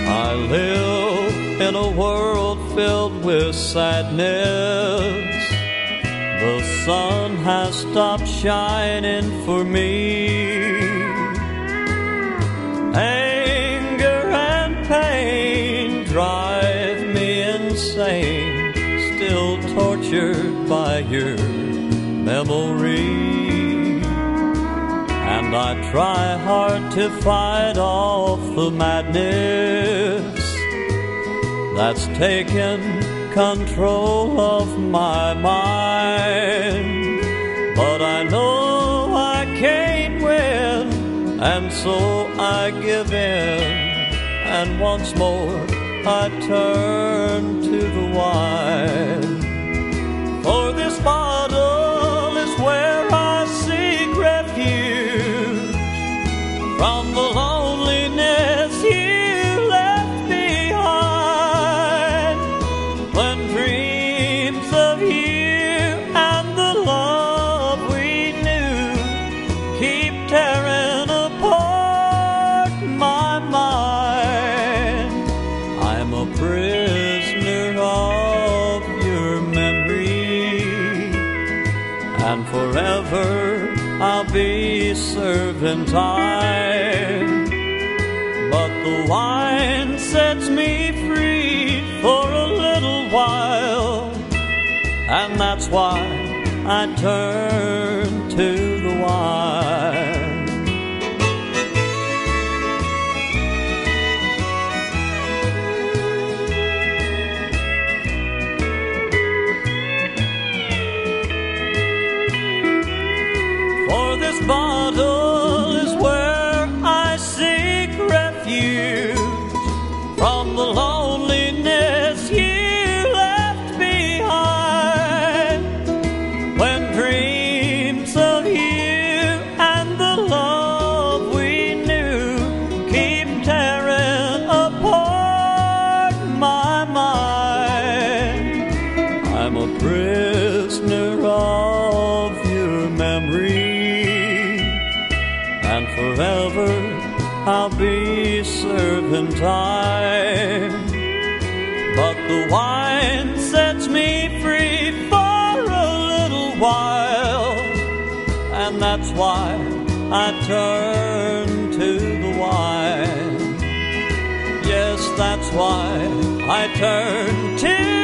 I live in a world filled with sadness. The sun has stopped shining for me. Anger and pain drive me insane, still tortured by your memory. And I try hard to fight off the madness that's taken control of my mind. But I know I can't win, and so I give in, and once more I turn to the wine. For this bottle is where I seek refuge from the loneliness you left behind. When dreams of you and the love we knew keep tearing apart my mind, I'm a prisoner of your memory, and forever I'll be serving time. But the wine sets me free for a little while, and that's why I turn to the wine. For this bottle is where I seek refuge from the loneliness you left behind. When dreams of you and the love we knew keep tearing apart my mind, I'm a prisoner of your memory, and forever I'll be serving time. But the wine sets me free for a little while, and that's why I turn to the wine. Yes, that's why I turn to